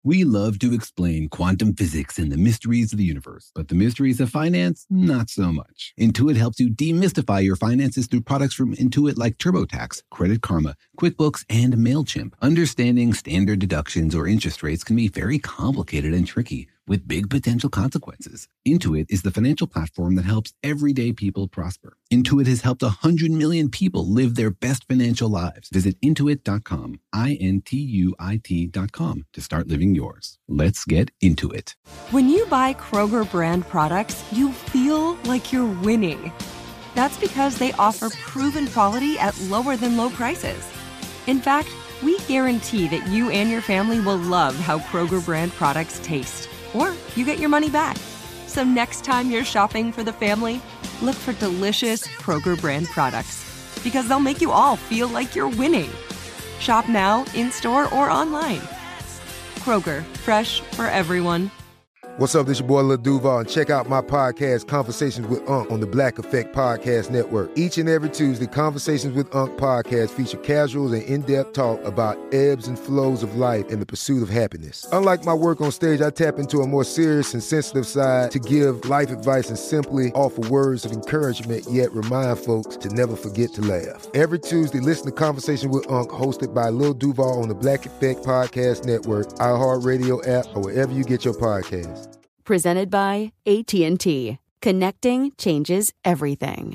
We love to explain quantum physics and the mysteries of the universe, but the mysteries of finance, not so much. Intuit helps you demystify your finances through products from Intuit like TurboTax, Credit Karma, QuickBooks, and MailChimp. Understanding standard deductions or interest rates can be very complicated and tricky, with big potential consequences. Intuit is the financial platform that helps everyday people prosper. Intuit has helped 100 million people live their best financial lives. Visit Intuit.com, Intuit.com, to start living yours. Let's get into it. When you buy Kroger brand products, you feel like you're winning. That's because they offer proven quality at lower than low prices. In fact, we guarantee that you and your family will love how Kroger brand products taste, or you get your money back. So next time you're shopping for the family, look for delicious Kroger brand products, because they'll make you all feel like you're winning. Shop now, in-store, or online. Kroger, fresh for everyone. What's up, this your boy Lil Duval, and check out my podcast, Conversations with Unc, on the Black Effect Podcast Network. Each and every Tuesday, Conversations with Unc podcast feature casual and in-depth talk about ebbs and flows of life and the pursuit of happiness. Unlike my work on stage, I tap into a more serious and sensitive side to give life advice and simply offer words of encouragement, yet remind folks to never forget to laugh. Every Tuesday, listen to Conversations with Unc, hosted by Lil Duval on the Black Effect Podcast Network, iHeartRadio app, or wherever you get your podcasts. Presented by AT&T. Connecting changes everything.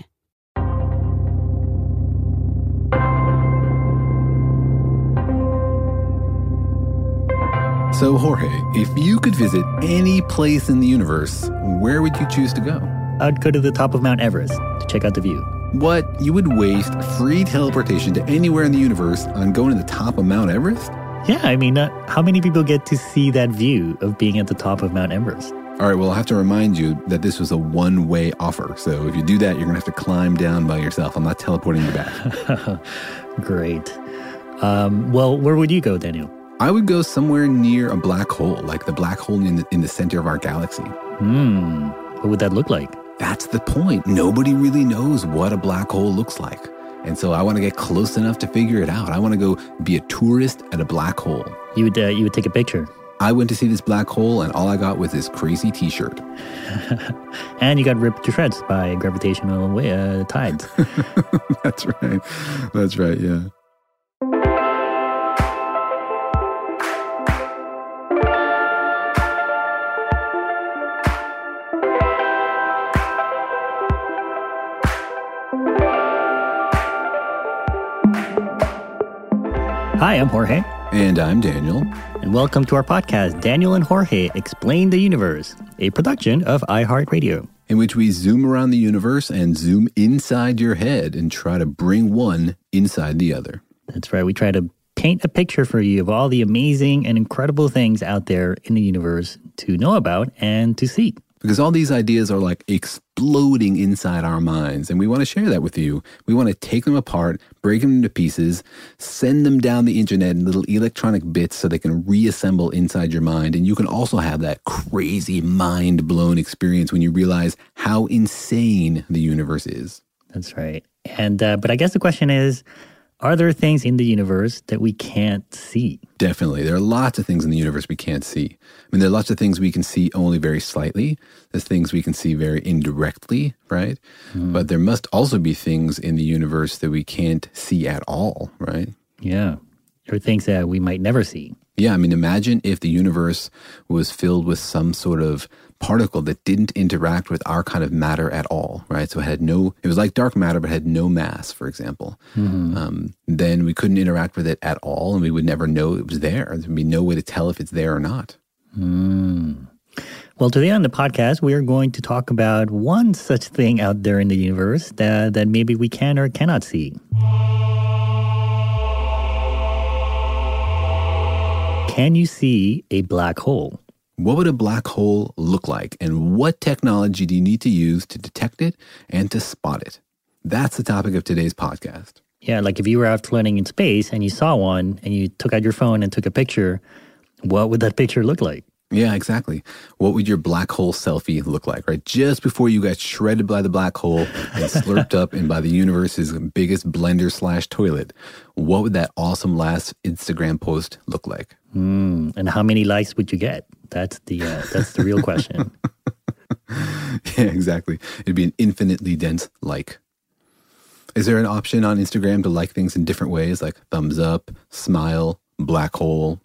So, Jorge, if you could visit any place in the universe, where would you choose to go? I'd go to the top of Mount Everest to check out the view. What? You would waste free teleportation to anywhere in the universe on going to the top of Mount Everest? Yeah, I mean, how many people get to see that view of being at the top of Mount Everest? All right, well, I'll have to remind you that this was a one-way offer. So if you do that, you're going to have to climb down by yourself. I'm not teleporting you back. Great. Well, where would you go, Daniel? I would go somewhere near a black hole, like the black hole in the center of our galaxy. What would that look like? That's the point. Nobody really knows what a black hole looks like. And so I want to get close enough to figure it out. I want to go be a tourist at a black hole. You would take a picture. I went to see this black hole, and all I got was this crazy T-shirt. And you got ripped to shreds by gravitational tides. That's right. That's right, yeah. Hi, I'm Jorge. And I'm Daniel. And welcome to our podcast, Daniel and Jorge Explain the Universe, a production of iHeartRadio, in which we zoom around the universe and zoom inside your head and try to bring one inside the other. That's right. We try to paint a picture for you of all the amazing and incredible things out there in the universe to know about and to see. Because all these ideas are like exploding inside our minds, and we want to share that with you. We want to take them apart, break them into pieces, send them down the internet in little electronic bits so they can reassemble inside your mind. And you can also have that crazy mind-blown experience when you realize how insane the universe is. That's right. And but I guess the question is, are there things in the universe that we can't see? Definitely. There are lots of things in the universe we can't see. I mean, there are lots of things we can see only very slightly. There's things we can see very indirectly, right? But there must also be things in the universe that we can't see at all, right? Yeah. There are things that we might never see. Yeah, I mean, imagine if the universe was filled with some sort of particle that didn't interact with our kind of matter at all, right? So it was like dark matter, but had no mass, for example. Then we couldn't interact with it at all, and we would never know it was there. There'd be no way to tell if it's there or not. Well, today on the podcast, we are going to talk about one such thing out there in the universe that maybe we can or cannot see. Can you see a black hole? What would a black hole look like, and what technology do you need to use to detect it and to spot it? That's the topic of today's podcast. Yeah, like if you were out floating in space and you saw one and you took out your phone and took a picture, what would that picture look like? Yeah, exactly. What would your black hole selfie look like, right? Just before you got shredded by the black hole and slurped up in by the universe's biggest blender/toilet, what would that awesome last Instagram post look like? And how many likes would you get? That's the real question. Yeah, exactly. It'd be an infinitely dense like. Is there an option on Instagram to like things in different ways, like thumbs up, smile, black hole?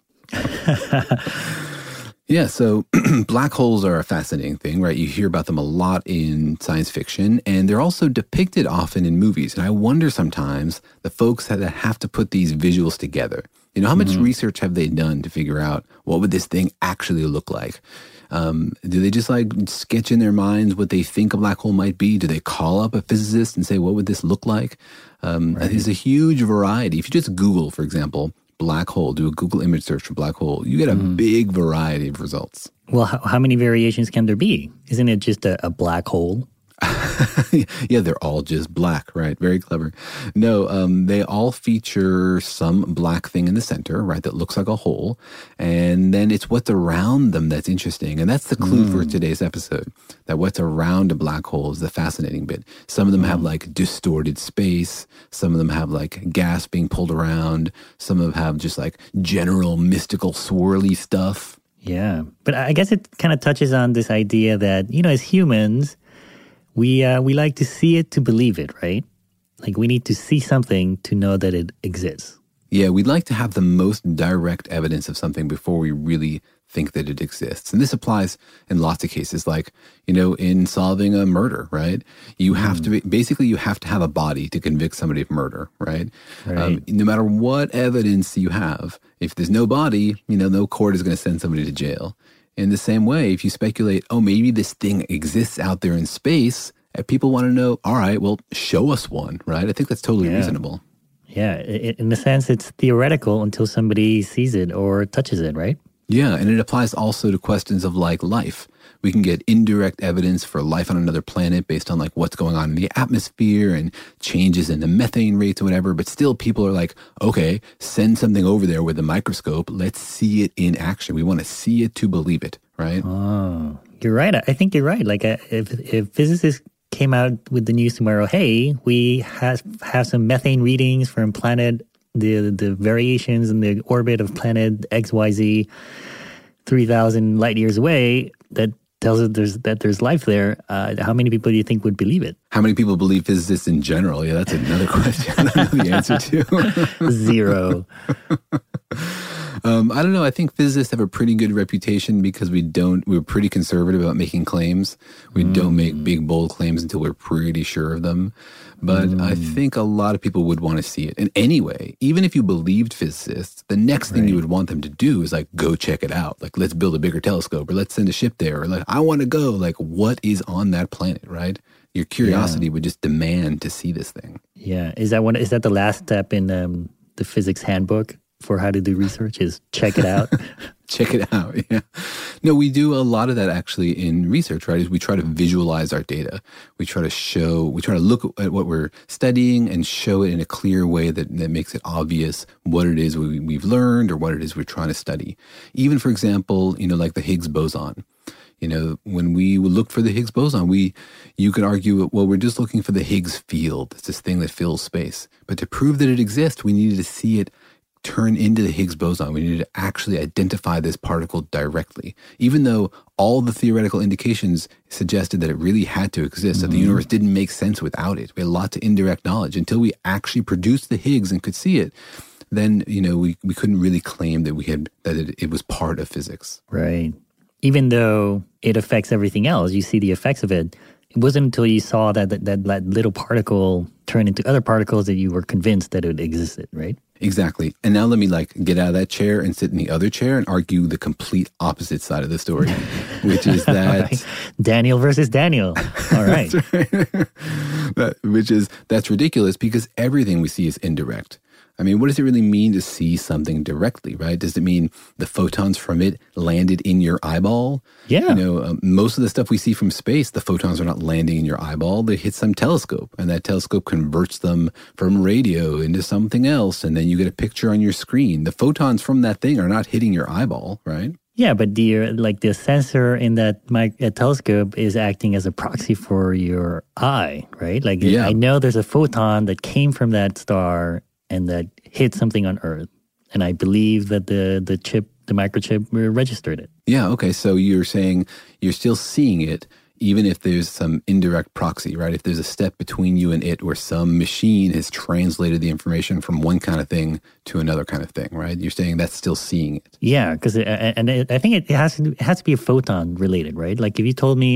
Yeah, so black holes are a fascinating thing, right? You hear about them a lot in science fiction, and they're also depicted often in movies. And I wonder sometimes the folks that have to put these visuals together, you know, how much research have they done to figure out what would this thing actually look like? Do they just like sketch in their minds what they think a black hole might be? Do they call up a physicist and say, what would this look like? There's a huge variety. If you just Google, for example, black hole, do a Google image search for black hole, you get a big variety of results. Well, how many variations can there be? Isn't it just a black hole? Yeah, they're all just black, right? Very clever. No, they all feature some black thing in the center, right, that looks like a hole. And then it's what's around them that's interesting. And that's the clue for today's episode, that what's around a black hole is the fascinating bit. Some of them have like distorted space. Some of them have like gas being pulled around. Some of them have just like general mystical swirly stuff. Yeah. But I guess it kind of touches on this idea that, you know, as humans, we like to see it to believe it, right? Like we need to see something to know that it exists. Yeah, we'd like to have the most direct evidence of something before we really think that it exists. And this applies in lots of cases, like, you know, in solving a murder, right? You have to basically you have to have a body to convict somebody of murder, right? No matter what evidence you have, if there's no body, you know, no court is going to send somebody to jail. In the same way, if you speculate, oh, maybe this thing exists out there in space, people want to know, all right, well, show us one, right? I think that's totally reasonable. Yeah, in a sense, it's theoretical until somebody sees it or touches it, right? Yeah, and it applies also to questions of like life. We can get indirect evidence for life on another planet based on like what's going on in the atmosphere and changes in the methane rates or whatever. But still people are like, okay, send something over there with a microscope. Let's see it in action. We want to see it to believe it, right? Oh, you're right. I think you're right. Like if physicists came out with the news tomorrow, hey, we have some methane readings from planet, the variations in the orbit of planet XYZ 3,000 light years away, that tells us there's life there. How many people do you think would believe it? How many people believe physicists in general? Yeah, that's another question I don't know the answer to. Zero. I don't know. I think physicists have a pretty good reputation because we're pretty conservative about making claims. We don't make big, bold claims until we're pretty sure of them. But I think a lot of people would want to see it. And anyway, even if you believed physicists, the next thing you would want them to do is like, go check it out. Like, let's build a bigger telescope, or let's send a ship there. Or like, I want to go. Like, what is on that planet, right? Your curiosity would just demand to see this thing. Yeah. Is that the last step in the physics handbook for how to do research, is check it out? Check it out, yeah. No, we do a lot of that actually in research, right? Is we try to visualize our data. We try to look at what we're studying and show it in a clear way that makes it obvious what it is we've learned or what it is we're trying to study. Even, for example, you know, like the Higgs boson. You know, when we look for the Higgs boson, you could argue, well, we're just looking for the Higgs field. It's this thing that fills space. But to prove that it exists, we needed to see it turn into the Higgs boson. We needed to actually identify this particle directly, even though all the theoretical indications suggested that it really had to exist, that the universe didn't make sense without it. We had lots of indirect knowledge. Until we actually produced the Higgs and could see it, then, you know, we couldn't really claim that it was part of physics. Right. Even though it affects everything else, you see the effects of it. It wasn't until you saw that little particle turn into other particles that you were convinced that it existed, right? Exactly. And now let me get out of that chair and sit in the other chair and argue the complete opposite side of the story, which is that... Right. Daniel versus Daniel. All right. That's right. That's ridiculous because everything we see is indirect. I mean, what does it really mean to see something directly, right? Does it mean the photons from it landed in your eyeball? Yeah. You know, most of the stuff we see from space, the photons are not landing in your eyeball. They hit some telescope, and that telescope converts them from radio into something else, and then you get a picture on your screen. The photons from that thing are not hitting your eyeball, right? Yeah, but the sensor in that telescope is acting as a proxy for your eye, right? Like I know there's a photon that came from that star and that hit something on Earth, and I believe that the microchip registered it. Yeah. Okay. So you're saying you're still seeing it, even if there's some indirect proxy, right? If there's a step between you and it where some machine has translated the information from one kind of thing to another kind of thing, right? You're saying that's still seeing it. Yeah, because I think it has to be a photon related, right? Like if you told me,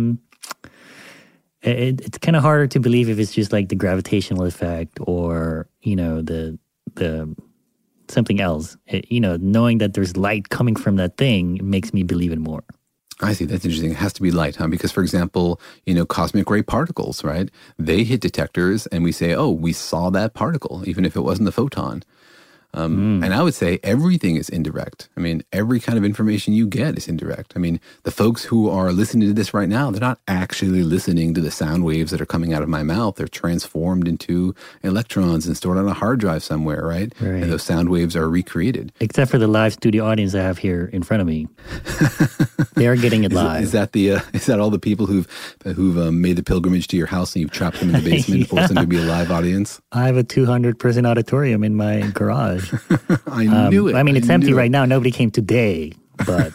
it's kind of harder to believe if it's just like the gravitational effect or, the something else. Knowing that there's light coming from that thing makes me believe it more. I see. That's interesting. It has to be light, huh? Because, for example, cosmic ray particles, right? They hit detectors and we say, oh, we saw that particle, even if it wasn't a photon. And I would say everything is indirect. I mean, every kind of information you get is indirect. I mean, the folks who are listening to this right now, they're not actually listening to the sound waves that are coming out of my mouth. They're transformed into electrons and stored on a hard drive somewhere, right? And those sound waves are recreated. Except for the live studio audience I have here in front of me. They are getting it live. Is that all the people who've made the pilgrimage to your house and you've trapped them in the basement and forced them to be a live audience? I have a 200-person auditorium in my garage. I knew it. I mean, it's empty right now. Nobody came today, but...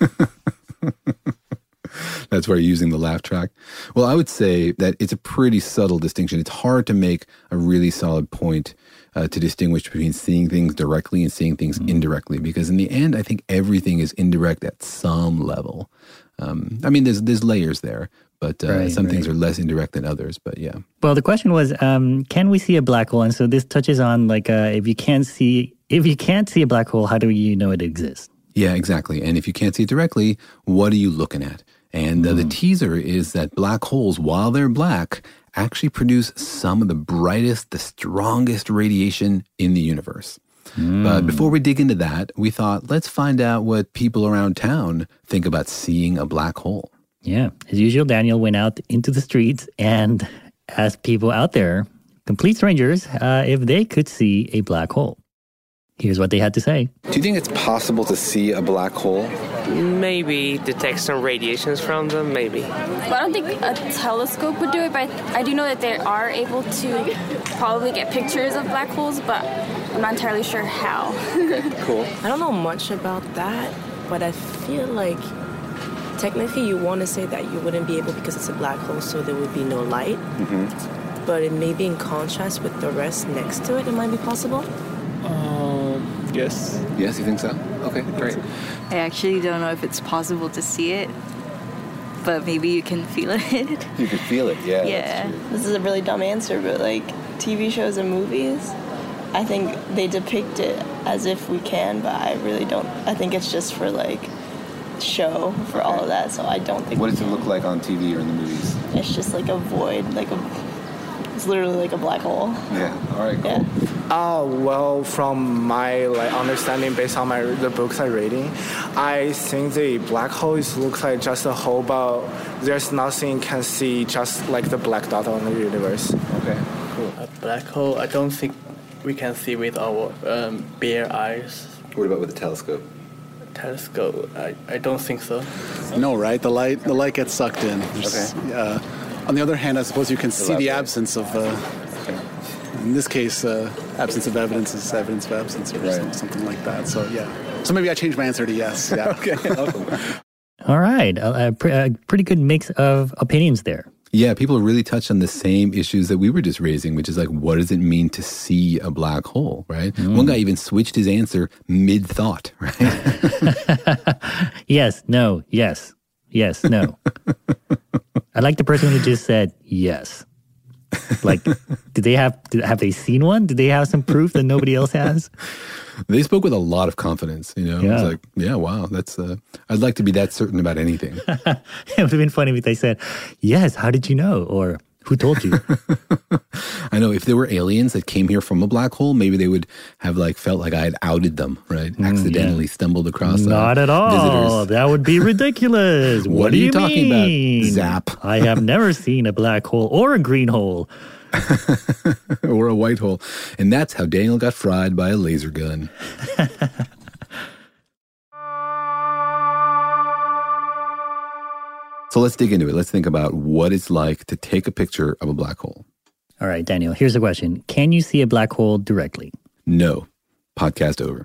That's why you're using the laugh track. Well, I would say that it's a pretty subtle distinction. It's hard to make a really solid point to distinguish between seeing things directly and seeing things indirectly, because in the end, I think everything is indirect at some level. I mean, there's layers there, but some things are less indirect than others, but yeah. Well, the question was, can we see a black hole? And so this touches on like if you can't see a black hole, how do you know it exists? Yeah, exactly. And if you can't see it directly, what are you looking at? And the teaser is that black holes, while they're black, actually produce some of the brightest, the strongest radiation in the universe. But before we dig into that, we thought, let's find out what people around town think about seeing a black hole. Yeah. As usual, Daniel went out into the streets and asked people out there, complete strangers, if they could see a black hole. Here's what they had to say. Do you think it's possible to see a black hole? Maybe detect some radiations from them, maybe. Well, I don't think a telescope would do it, but I do know that they are able to probably get pictures of black holes, but I'm not entirely sure how. Okay, cool. I don't know much about that, but I feel like technically you want to say that you wouldn't be able because it's a black hole, so there would be no light. Mm-hmm. But it may be in contrast with the rest next to it. It might be possible. Yes. Yes, you think so? Okay, great. I actually don't know if it's possible to see it, but maybe you can feel it. You can feel it, yeah. Yeah. This is a really dumb answer, but like TV shows and movies, I think they depict it as if we can, but I really don't. I think it's just for like show for all of that, so I don't think. What does it look like on TV or in the movies? It's just like a void, it's literally like a black hole. Yeah. All right. Cool. Yeah. Well, from my understanding, based on the books I'm reading, I think the black hole looks like just a hole, but there's nothing can see, just like the black dot on the universe. Okay. Cool. A black hole, I don't think we can see with our bare eyes. What about with a telescope? Telescope, I don't think so. No, right? The light gets sucked in. Okay. On the other hand, I suppose you can see the absence of, in this case, absence of evidence is evidence of absence or something like that. So, yeah. So maybe I changed my answer to yes. Yeah. Okay. Awesome. All right. A pretty good mix of opinions there. Yeah, people really touched on the same issues that we were just raising, which is like, what does it mean to see a black hole, right? One guy even switched his answer mid-thought, right? Yes, no, yes, no. I like the person who just said yes. Like, have they seen one? Did they have some proof that nobody else has? They spoke with a lot of confidence, Yeah. It was like, yeah, wow, that's, I'd like to be that certain about anything. It would have been funny if they said, yes, how did you know? Or who told you? I know if there were aliens that came here from a black hole, maybe they would have felt like I had outed them, right? Accidentally stumbled across Not at all. Visitors. That would be ridiculous. What are you talking about? Zap. I have never seen a black hole or a green hole. Or a white hole. And that's how Daniel got fried by a laser gun. So let's dig into it. Let's think about what it's like to take a picture of a black hole. All right, Daniel, here's a question. Can you see a black hole directly? No. Podcast over.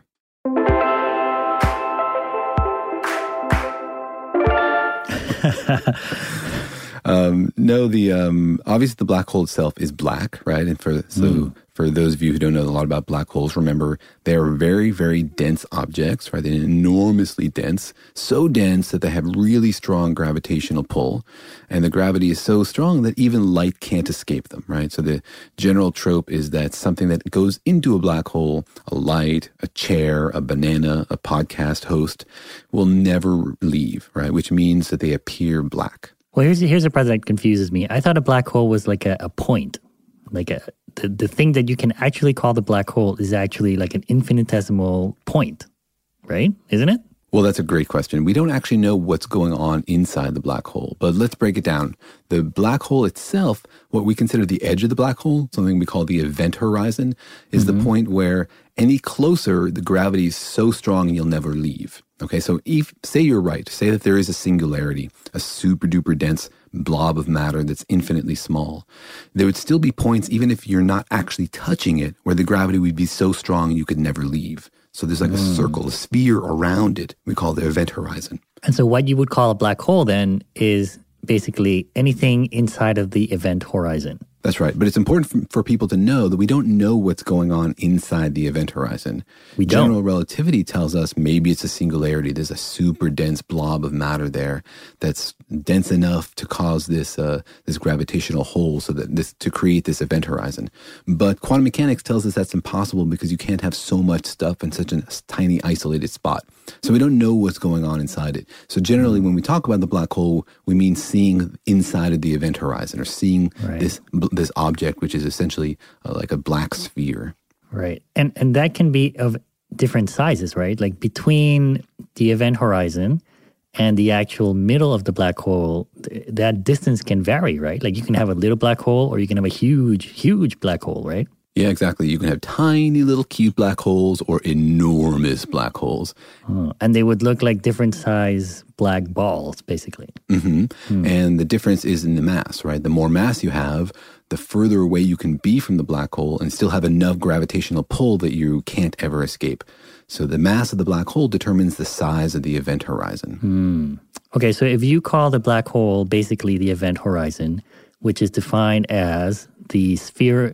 No, obviously the black hole itself is black, right? And for those of you who don't know a lot about black holes, remember they are very, very dense objects, right? They're enormously dense, so dense that they have really strong gravitational pull, and the gravity is so strong that even light can't escape them, right? So the general trope is that something that goes into a black hole, a light, a chair, a banana, a podcast host, will never leave, right? Which means that they appear black. Well, here's a part that confuses me. I thought a black hole was like a point. Like the thing that you can actually call the black hole is actually like an infinitesimal point, right? Isn't it? Well, that's a great question. We don't actually know what's going on inside the black hole, but let's break it down. The black hole itself, what we consider the edge of the black hole, something we call the event horizon, is the point where any closer, the gravity is so strong you'll never leave. Okay, so say you're right. Say that there is a singularity, a super duper dense blob of matter that's infinitely small. There would still be points, even if you're not actually touching it, where the gravity would be so strong you could never leave. So there's like a circle, a sphere around it. We call the event horizon. And so what you would call a black hole then is basically anything inside of the event horizon. That's right. But it's important for people to know that we don't know what's going on inside the event horizon. General relativity tells us maybe it's a singularity. There's a super dense blob of matter there that's dense enough to cause this gravitational hole to create this event horizon. But quantum mechanics tells us that's impossible because you can't have so much stuff in such a tiny isolated spot. So we don't know what's going on inside it. So generally when we talk about the black hole, we mean seeing inside of the event horizon or seeing this object, which is essentially like a black sphere. Right. And that can be of different sizes, right? Like between the event horizon and the actual middle of the black hole, that distance can vary, right? Like you can have a little black hole or you can have a huge, huge black hole, right? Yeah, exactly. You can have tiny little cute black holes or enormous black holes. And they would look like different size black balls, basically. And the difference is in the mass, right? The more mass you have, the further away you can be from the black hole and still have enough gravitational pull that you can't ever escape. So the mass of the black hole determines the size of the event horizon. Okay, so if you call the black hole basically the event horizon, which is defined as the sphere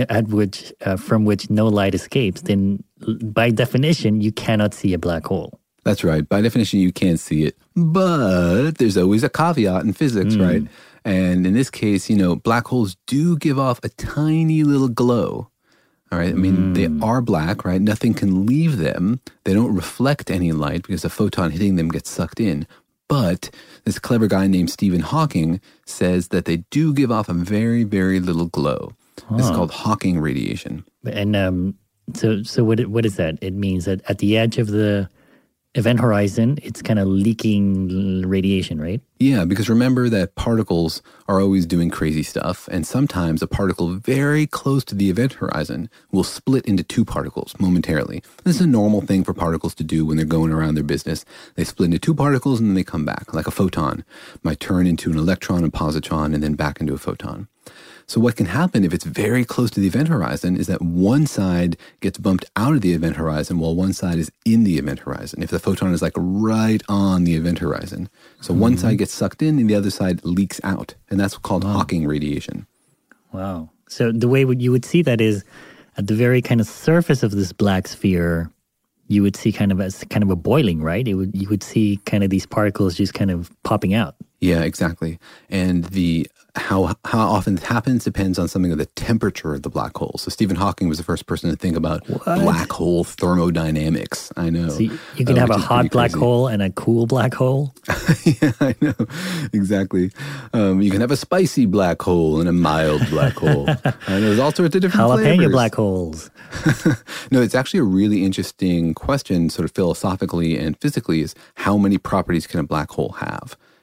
from which no light escapes, then by definition, you cannot see a black hole. That's right. By definition, you can't see it. But there's always a caveat in physics, right? And in this case, black holes do give off a tiny little glow. All right. I mean, they are black, right? Nothing can leave them. They don't reflect any light because a photon hitting them gets sucked in. But this clever guy named Stephen Hawking says that they do give off a very, very little glow. This is called Hawking radiation. And so what is that? It means that at the edge of the event horizon, it's kind of leaking radiation, right? Yeah, because remember that particles are always doing crazy stuff, and sometimes a particle very close to the event horizon will split into two particles momentarily. This is a normal thing for particles to do when they're going around their business. They split into two particles and then they come back, like a photon might turn into an electron and positron and then back into a photon. So what can happen if it's very close to the event horizon is that one side gets bumped out of the event horizon while one side is in the event horizon. If the photon is like right on the event horizon. So one side gets sucked in and the other side leaks out. And that's called Hawking radiation. Wow. So the way you would see that is at the very kind of surface of this black sphere, you would see kind of a boiling, right? You would see kind of these particles just kind of popping out. Yeah, exactly. And how often it happens depends on something of the temperature of the black hole. So Stephen Hawking was the first person to think about black hole thermodynamics. I know. So you can have a hot black hole and a cool black hole? Yeah, I know. Exactly. You can have a spicy black hole and a mild black hole. And there's all sorts of different flavors. Jalapeno black holes. No, it's actually a really interesting question, sort of philosophically and physically, is how many properties can a black hole have?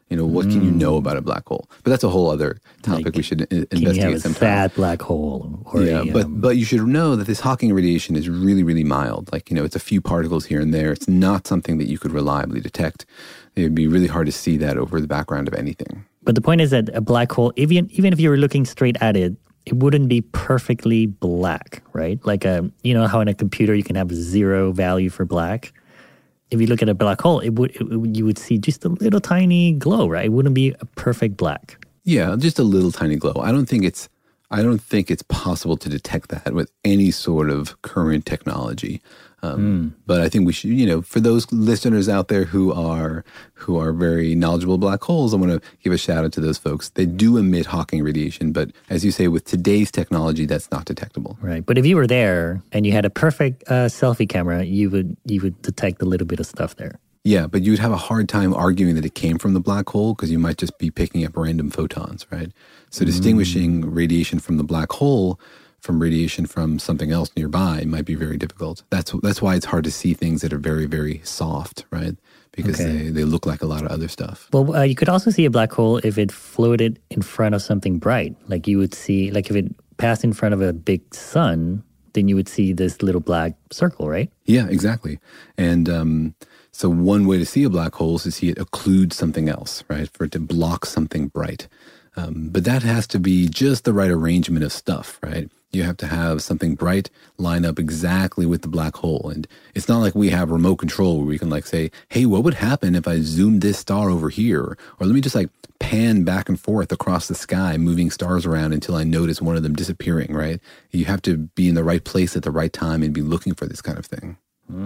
What can you know about a black hole? But that's a whole other topic we should investigate sometime. Can you have a sad black hole? But you should know that this Hawking radiation is really, really mild. It's a few particles here and there. It's not something that you could reliably detect. It would be really hard to see that over the background of anything. But the point is that a black hole, even if you were looking straight at it, it wouldn't be perfectly black, right? Like, how in a computer you can have 0 value for black. If you look at a black hole, you would see just a little tiny glow, right? It wouldn't be a perfect black. Yeah, just a little tiny glow. I don't think it's possible to detect that with any sort of current technology. But I think we should, for those listeners out there who are very knowledgeable of black holes, I want to give a shout out to those folks. They do emit Hawking radiation, but as you say, with today's technology, that's not detectable. Right. But if you were there and you had a perfect selfie camera, you would detect a little bit of stuff there. Yeah, but you'd have a hard time arguing that it came from the black hole because you might just be picking up random photons, right? So distinguishing radiation from the black hole from radiation from something else nearby might be very difficult. That's why it's hard to see things that are very, very soft, right? Because they look like a lot of other stuff. Well, you could also see a black hole if it floated in front of something bright. Like you would see, like if it passed in front of a big sun, then you would see this little black circle, right? Yeah, exactly. And so one way to see a black hole is to see it occlude something else, right? For it to block something bright. But that has to be just the right arrangement of stuff, right? You have to have something bright line up exactly with the black hole. And it's not like we have remote control where we can say, hey, what would happen if I zoomed this star over here? Or let me just pan back and forth across the sky, moving stars around until I notice one of them disappearing, right? You have to be in the right place at the right time and be looking for this kind of thing.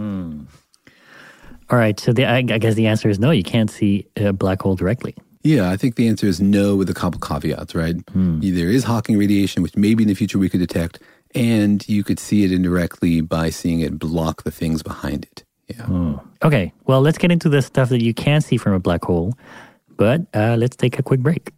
All right. So I guess the answer is no, you can't see a black hole directly. Yeah, I think the answer is no with a couple caveats, right? There is Hawking radiation, which maybe in the future we could detect, and you could see it indirectly by seeing it block the things behind it. Yeah. Okay, well, let's get into the stuff that you can see from a black hole, but let's take a quick break.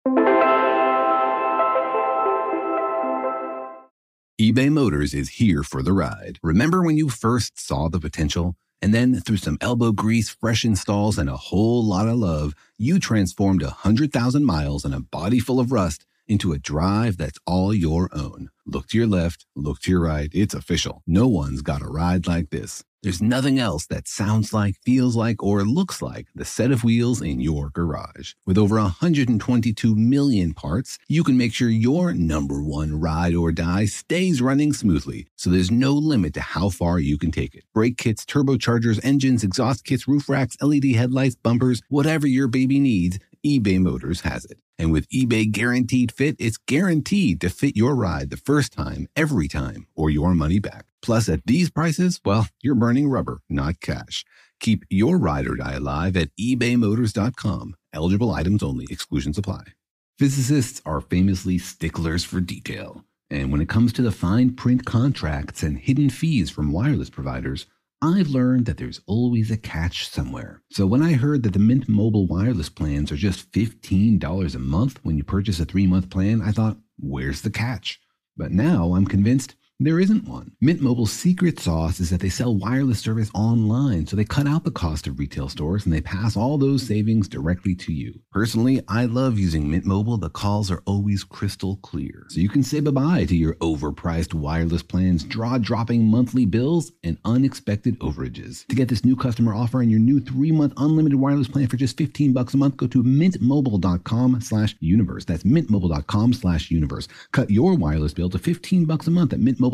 eBay Motors is here for the ride. Remember when you first saw the potential? And then through some elbow grease, fresh installs, and a whole lot of love, you transformed 100,000 miles and a body full of rust into a drive that's all your own. Look to your left, look to your right. It's official. No one's got a ride like this. There's nothing else that sounds like, feels like, or looks like the set of wheels in your garage. With over 122 million parts, you can make sure your number one ride or die stays running smoothly, so there's no limit to how far you can take it. Brake kits, turbochargers, engines, exhaust kits, roof racks, LED headlights, bumpers, whatever your baby needs, eBay Motors has it. And with eBay Guaranteed Fit, it's guaranteed to fit your ride the first time, every time, or your money back. Plus, at these prices, well, you're burning rubber, not cash. Keep your ride or die alive at ebaymotors.com. Eligible items only. Exclusions apply. Physicists are famously sticklers for detail. And when it comes to the fine print contracts and hidden fees from wireless providers, I've learned that there's always a catch somewhere. So when I heard that the Mint Mobile wireless plans are just $15 a month when you purchase a 3-month plan, I thought, where's the catch? But now I'm convinced there isn't one. Mint Mobile's secret sauce is that they sell wireless service online, so they cut out the cost of retail stores and they pass all those savings directly to you. Personally, I love using Mint Mobile. The calls are always crystal clear. So you can say bye-bye to your overpriced wireless plans, jaw-dropping monthly bills, and unexpected overages. To get this new customer offer and your new 3-month unlimited wireless plan for just $15 a month, go to mintmobile.com/universe. That's mintmobile.com/universe. Cut your wireless bill to $15 a month at mintmobile.com/universe.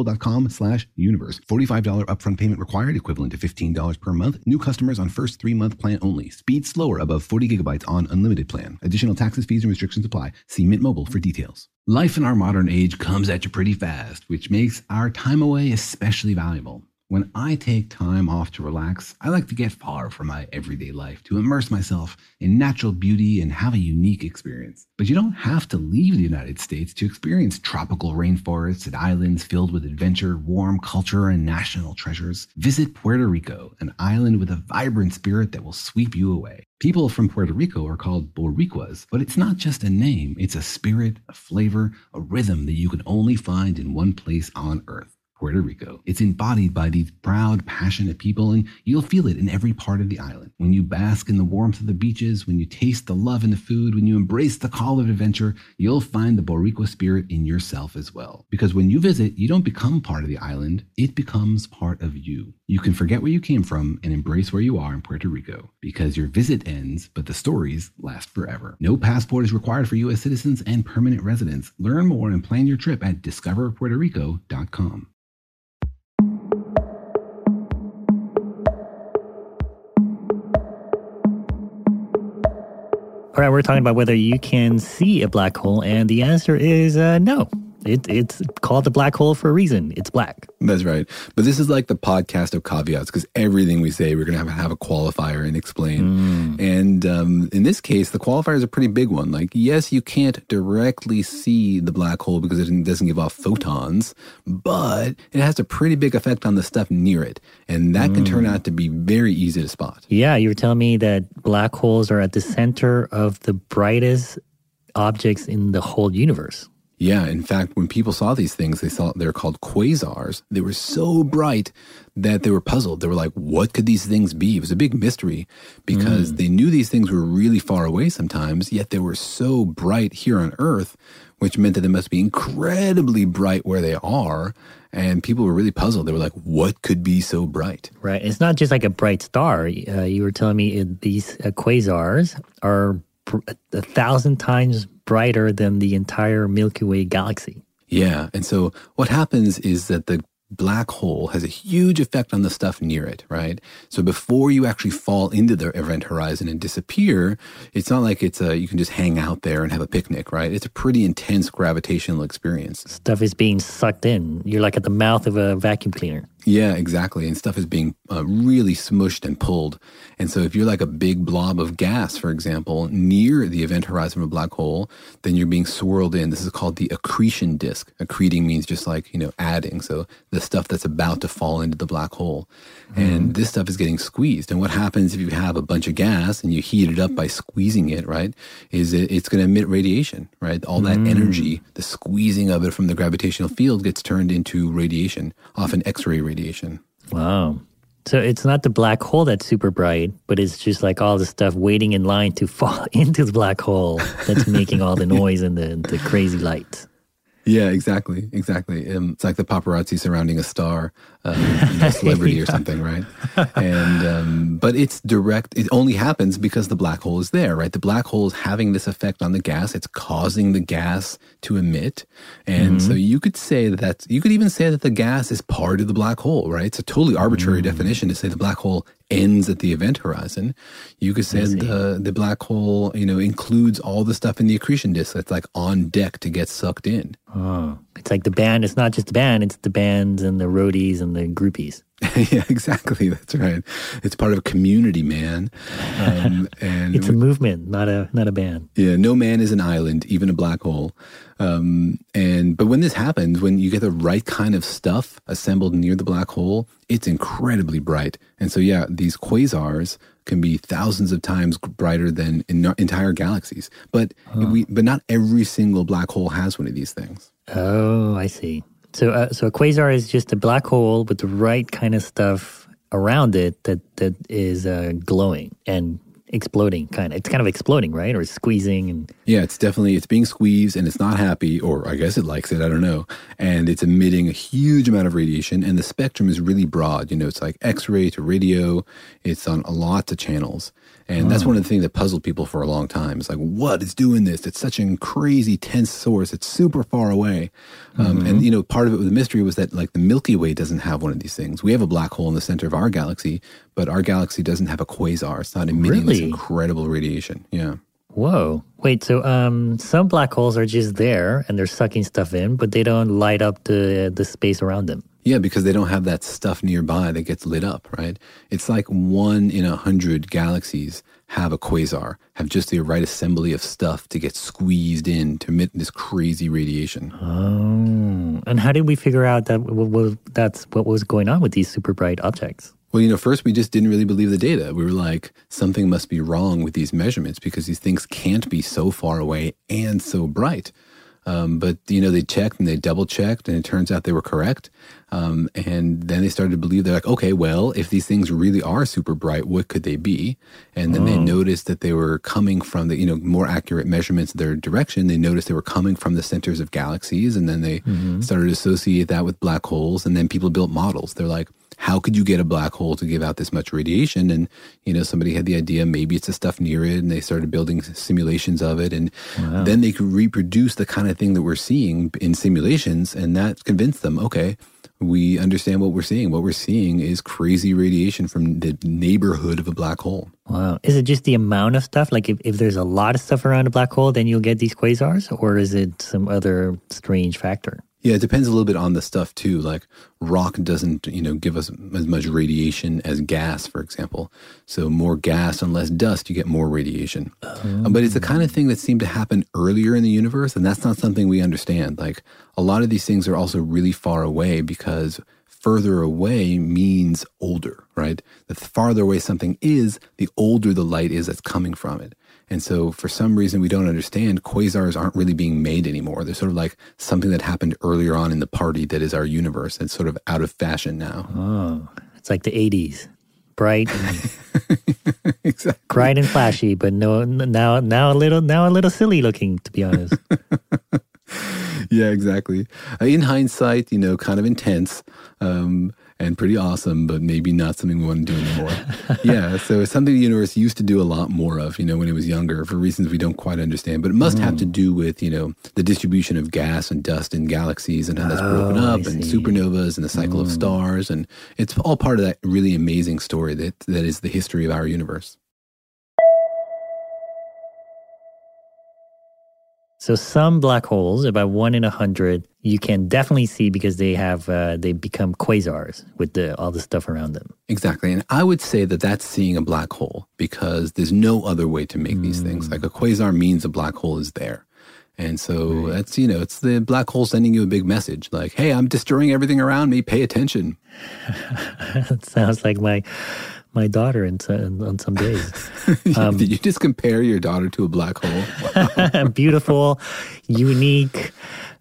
$45 upfront payment required, equivalent to $15 per month. New customers on first 3-month plan only. Speed slower above 40 gigabytes on unlimited plan. Additional taxes, fees, and restrictions apply. See Mint Mobile for details. Life in our modern age comes at you pretty fast, which makes our time away especially valuable. When I take time off to relax, I like to get far from my everyday life, to immerse myself in natural beauty and have a unique experience. But you don't have to leave the United States to experience tropical rainforests and islands filled with adventure, warm culture, and national treasures. Visit Puerto Rico, an island with a vibrant spirit that will sweep you away. People from Puerto Rico are called Boricuas, but it's not just a name. It's a spirit, a flavor, a rhythm that you can only find in one place on Earth. Puerto Rico. It's embodied by these proud, passionate people, and you'll feel it in every part of the island. When you bask in the warmth of the beaches, when you taste the love in the food, when you embrace the call of adventure, you'll find the Boricua spirit in yourself as well. Because when you visit, you don't become part of the island, it becomes part of you. You can forget where you came from and embrace where you are in Puerto Rico. Because your visit ends, but the stories last forever. No passport is required for U.S. citizens and permanent residents. Learn more and plan your trip at discoverpuertorico.com. All right, we're talking about whether you can see a black hole, and the answer is no. It's called the black hole for a reason. It's black. That's right. But this is like the podcast of caveats, because everything we say, we're going to have a qualifier and explain. And in this case, the qualifier is a pretty big one. Like, yes, you can't directly see the black hole because it doesn't give off photons, but it has a pretty big effect on the stuff near it. And that can turn out to be very easy to spot. Yeah, you were telling me that black holes are at the center of the brightest objects in the whole universe. Yeah, in fact, when people saw these things, they're called quasars. They were so bright that they were puzzled. They were like, what could these things be? It was a big mystery because they knew these things were really far away sometimes, yet they were so bright here on Earth, which meant that they must be incredibly bright where they are. And people were really puzzled. They were like, what could be so bright? Right. It's not just like a bright star. You were telling me these quasars are 1,000 times brighter than the entire Milky Way galaxy. Yeah. And so what happens is that the black hole has a huge effect on the stuff near it, right? So before you actually fall into the event horizon and disappear, it's not like you can just hang out there and have a picnic, right? It's a pretty intense gravitational experience. Stuff is being sucked in. You're like at the mouth of a vacuum cleaner. Yeah, exactly. And stuff is being really smushed and pulled. And so if you're like a big blob of gas, for example, near the event horizon of a black hole, then you're being swirled in. This is called the accretion disk. Accreting means just like, adding. So the stuff that's about to fall into the black hole. And this stuff is getting squeezed. And what happens if you have a bunch of gas and you heat it up by squeezing it, right, is it's going to emit radiation, right? All that energy, the squeezing of it from the gravitational field gets turned into radiation, often X-ray radiation. Wow. So it's not the black hole that's super bright, but it's just like all the stuff waiting in line to fall into the black hole that's making all the noise and the crazy light. Yeah, exactly. It's like the paparazzi surrounding a star, celebrity or something, right? And but it's direct. It only happens because the black hole is there, right? The black hole is having this effect on the gas. It's causing the gas to emit, and so you could say that you could even say that the gas is part of the black hole, right? It's a totally arbitrary definition to say the black hole ends at the event horizon. You could say the black hole, includes all the stuff in the accretion disk that's like on deck to get sucked in. Oh, it's like the band. It's not just the band. It's the bands and the roadies and the groupies. Yeah, exactly. That's right. It's part of a community, man. And it's a movement, not a band. Yeah, no man is an island, even a black hole. But when this happens, when you get the right kind of stuff assembled near the black hole, it's incredibly bright. And so, yeah, these quasars can be thousands of times brighter than entire galaxies. But not every single black hole has one of these things. Oh, I see. So a quasar is just a black hole with the right kind of stuff around it that is glowing and exploding, kind of. It's kind of exploding, right? Or squeezing. And yeah, it's being squeezed and it's not happy, or I guess it likes it, I don't know. And it's emitting a huge amount of radiation, and the spectrum is really broad. It's like X-ray to radio. It's on lots of channels. And that's one of the things that puzzled people for a long time. It's like, what is doing this? It's such a crazy, tense source. It's super far away. And, part of it with the mystery was that, like, the Milky Way doesn't have one of these things. We have a black hole in the center of our galaxy, but our galaxy doesn't have a quasar. It's not emitting this incredible radiation. Yeah. Whoa. Wait, so some black holes are just there and they're sucking stuff in, but they don't light up the space around them. Yeah, because they don't have that stuff nearby that gets lit up, right? It's like 1 in 100 galaxies have a quasar, have just the right assembly of stuff to get squeezed in to emit this crazy radiation. Oh, and how did we figure out that that's what was going on with these super bright objects? Well, first we just didn't really believe the data. We were like, something must be wrong with these measurements because these things can't be so far away and so bright. But, they checked and they double checked and it turns out they were correct. And then they started to believe, they're like, okay, well, if these things really are super bright, what could they be? And then they noticed that they were coming from the, more accurate measurements of their direction. They noticed they were coming from the centers of galaxies. And then they started to associate that with black holes. And then people built models. They're like, how could you get a black hole to give out this much radiation? And, somebody had the idea, maybe it's the stuff near it. And they started building simulations of it. And then they could reproduce the kind of thing that we're seeing in simulations. And that convinced them, okay, we understand what we're seeing. What we're seeing is crazy radiation from the neighborhood of a black hole. Wow. Is it just the amount of stuff? Like if there's a lot of stuff around a black hole, then you'll get these quasars? Or is it some other strange factor? Yeah, it depends a little bit on the stuff too. Like rock doesn't, give us as much radiation as gas, for example. So more gas and less dust, you get more radiation. But it's the kind of thing that seemed to happen earlier in the universe, and that's not something we understand. Like a lot of these things are also really far away because further away means older, right? The farther away something is, the older the light is that's coming from it. And so for some reason we don't understand, quasars aren't really being made anymore. They're sort of like something that happened earlier on in the party that is our universe. It's sort of out of fashion now. Oh, it's like the 80s. Bright and exactly. Bright and flashy, but now a little silly looking, to be honest. Yeah, exactly. In hindsight, kind of intense and pretty awesome, but maybe not something we want to do anymore. Yeah, so it's something the universe used to do a lot more of, when it was younger, for reasons we don't quite understand. But it must have to do with, the distribution of gas and dust in galaxies and how that's broken up and supernovas and the cycle of stars. And it's all part of that really amazing story that is the history of our universe. So some black holes, about 1 in 100, you can definitely see because they become quasars with all the stuff around them. Exactly. And I would say that that's seeing a black hole because there's no other way to make these things. Like a quasar means a black hole is there. And so that's, it's the black hole sending you a big message like, hey, I'm destroying everything around me. Pay attention. That sounds like my daughter on some days. Did you just compare your daughter to a black hole? Beautiful, unique,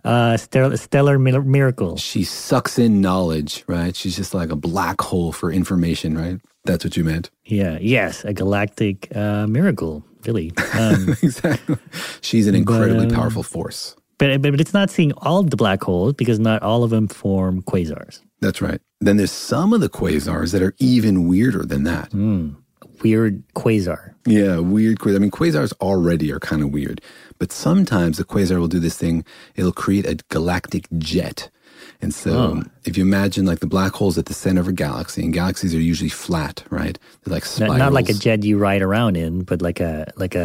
stellar miracle. She sucks in knowledge, right? She's just like a black hole for information, right? That's what you meant. Yeah. Yes, a galactic miracle, really. Exactly. She's an incredibly powerful force. But it's not seeing all of the black holes because not all of them form quasars. That's right. Then there's some of the quasars that are even weirder than that. Weird quasar. Yeah, weird quasar. I mean, quasars already are kind of weird. But sometimes the quasar will do this thing. It'll create a galactic jet. And so if you imagine like the black holes at the center of a galaxy, and galaxies are usually flat, right? They're like spirals. Not like a jet you ride around in, but like a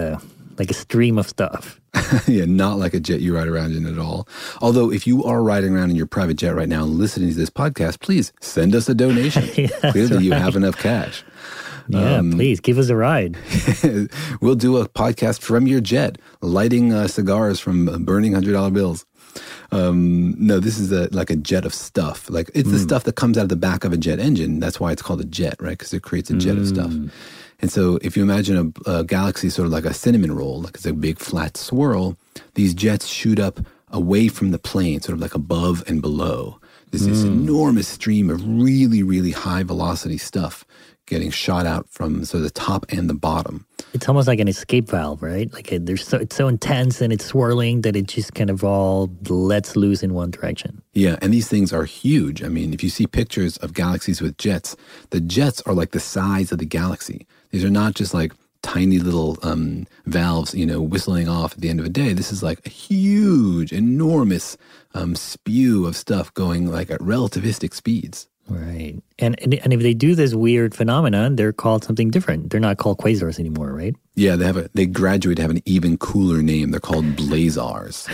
stream of stuff. Yeah, not like a jet you ride around in at all. Although if you are riding around in your private jet right now and listening to this podcast, please send us a donation. Clearly you have enough cash. Yeah, please give us a ride. We'll do a podcast from your jet, lighting cigars from burning $100 bills. No, this is like a jet of stuff. Like it's the stuff that comes out of the back of a jet engine. That's why it's called a jet, right? Because it creates a jet of stuff. And so if you imagine a galaxy sort of like a cinnamon roll, like it's a big flat swirl, these jets shoot up away from the plane, sort of like above and below. There's this enormous stream of really, really high velocity stuff getting shot out from the top and the bottom. It's almost like an escape valve, right? Like it's so intense and it's swirling that it just kind of all lets loose in one direction. Yeah, and these things are huge. I mean, if you see pictures of galaxies with jets, the jets are like the size of the galaxy. These are not just like tiny little valves, whistling off at the end of a day. This is like a huge, enormous spew of stuff going like at relativistic speeds. Right. And if they do this weird phenomenon, they're called something different. They're not called quasars anymore, right? Yeah, they graduate to have an even cooler name. They're called blazars.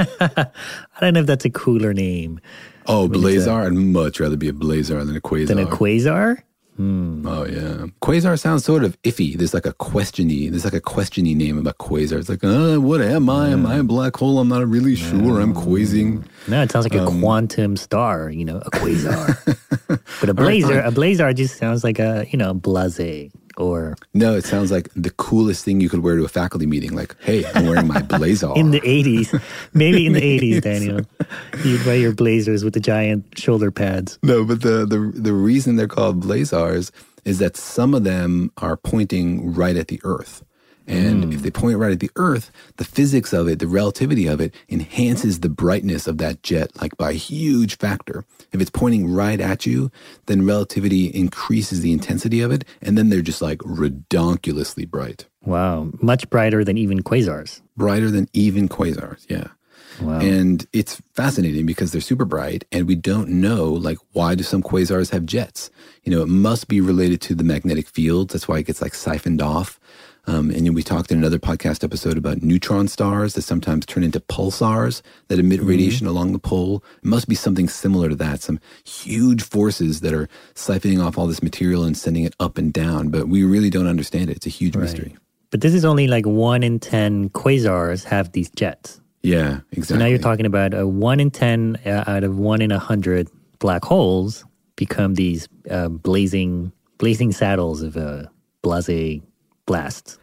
I don't know if that's a cooler name. Oh, blazar? I'd much rather be a blazar than a quasar. Than a quasar? Oh, yeah. Quasar sounds sort of iffy. There's like a questiony name about quasar. It's like, what am I? Am I a black hole? I'm not really sure. I'm quasing. No, it sounds like a quantum star, a quasar. But a blazar just sounds like a, blasé, Or no, it sounds like the coolest thing you could wear to a faculty meeting. Like, hey, I'm wearing my blazer. In the 80s. Maybe in the 80s, Daniel. You'd wear your blazers with the giant shoulder pads. No, but the reason they're called blazars is that some of them are pointing right at the earth. And if they point right at the earth, the physics of it, the relativity of it, enhances the brightness of that jet like by a huge factor. If it's pointing right at you, then relativity increases the intensity of it, and then they're just like redonkulously bright. Wow. Much brighter than even quasars. Brighter than even quasars, yeah. Wow. And it's fascinating because they're super bright, and we don't know, like, why do some quasars have jets? You know, it must be related to the magnetic fields. That's why it gets like siphoned off. And we talked in another podcast episode about neutron stars that sometimes turn into pulsars that emit radiation along the pole. It must be something similar to that, some huge forces that are siphoning off all this material and sending it up and down. But we really don't understand it. It's a huge mystery. But this is only like 1 in 10 quasars have these jets. Yeah, exactly. So now you're talking about a 1 in 10 out of 1 in 100 black holes become these blazing saddles of blase blast.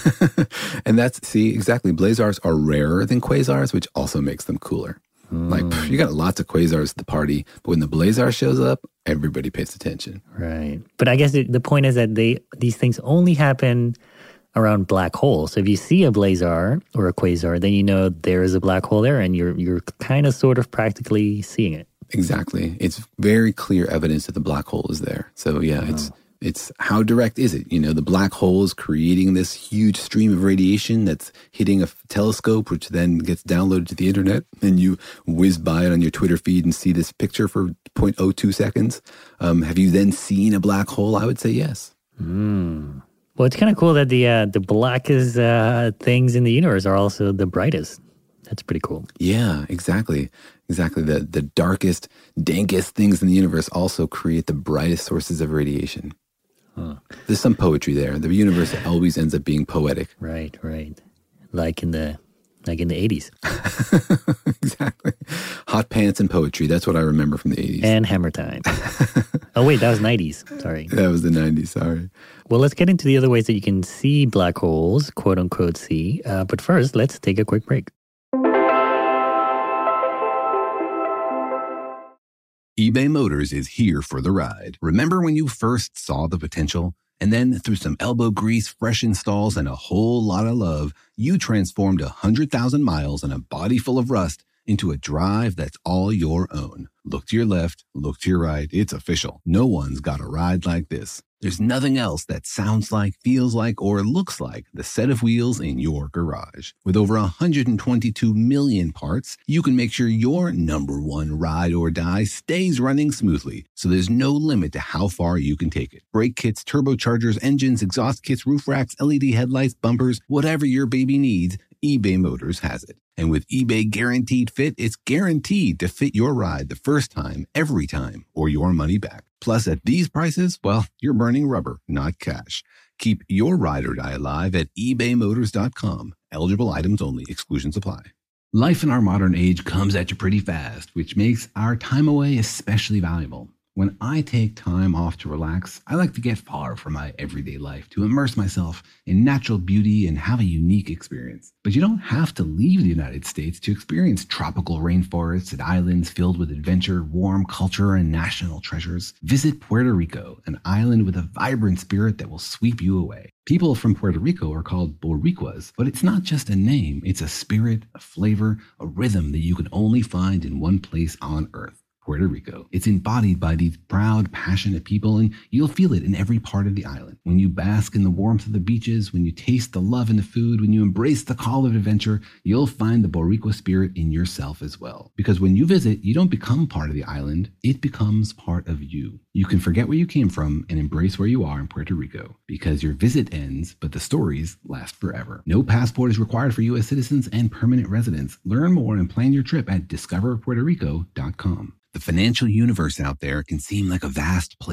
And exactly. Blazars are rarer than quasars, which also makes them cooler. Like, you got lots of quasars at the party, but when the blazar shows up, everybody pays attention. Right. But I guess the point is that these things only happen around black holes. So if you see a blazar or a quasar, then you know there is a black hole there, and you're kind of sort of practically seeing it. Exactly. It's very clear evidence that the black hole is there. So yeah, it's how direct is it? You know, the black hole is creating this huge stream of radiation that's hitting a telescope, which then gets downloaded to the internet, and you whiz by it on your Twitter feed and see this picture for 0.02 seconds. Have you then seen a black hole? I would say yes. Well, it's kind of cool that the blackest things in the universe are also the brightest. That's pretty cool. Yeah, exactly. Exactly. The darkest, dankest things in the universe also create the brightest sources of radiation. Huh. There's some poetry there. The universe always ends up being poetic. Right. Like in the 80s. Exactly. Hot pants and poetry. That's what I remember from the 80s. And Hammer Time. Oh, wait, that was 90s. Sorry. That was the 90s. Sorry. Well, let's get into the other ways that you can see black holes, quote unquote see. But first, let's take a quick break. eBay Motors is here for the ride. Remember when you first saw the potential? And then through some elbow grease, fresh installs, and a whole lot of love, you transformed 100,000 miles and a body full of rust into a drive that's all your own. Look to your left, look to your right. It's official. No one's got a ride like this. There's nothing else that sounds like, feels like, or looks like the set of wheels in your garage. With over 122 million parts, you can make sure your number one ride or die stays running smoothly, so there's no limit to how far you can take it. Brake kits, turbochargers, engines, exhaust kits, roof racks, LED headlights, bumpers, whatever your baby needs, eBay Motors has it. And with eBay Guaranteed Fit, it's guaranteed to fit your ride the first time, every time, or your money back. Plus, at these prices, well, you're burning rubber, not cash. Keep your ride or die alive at ebaymotors.com. Eligible items only. Exclusions apply. Life in our modern age comes at you pretty fast, which makes our time away especially valuable. When I take time off to relax, I like to get far from my everyday life to immerse myself in natural beauty and have a unique experience. But you don't have to leave the United States to experience tropical rainforests and islands filled with adventure, warm culture, and national treasures. Visit Puerto Rico, an island with a vibrant spirit that will sweep you away. People from Puerto Rico are called Boricuas, but it's not just a name. It's a spirit, a flavor, a rhythm that you can only find in one place on Earth. Puerto Rico. It's embodied by these proud, passionate people, and you'll feel it in every part of the island. When you bask in the warmth of the beaches, when you taste the love in the food, when you embrace the call of adventure, you'll find the Boricua spirit in yourself as well. Because when you visit, you don't become part of the island, it becomes part of you. You can forget where you came from and embrace where you are in Puerto Rico, because your visit ends, but the stories last forever. No passport is required for U.S. citizens and permanent residents. Learn more and plan your trip at discoverpuertorico.com. The financial universe out there can seem like a vast place,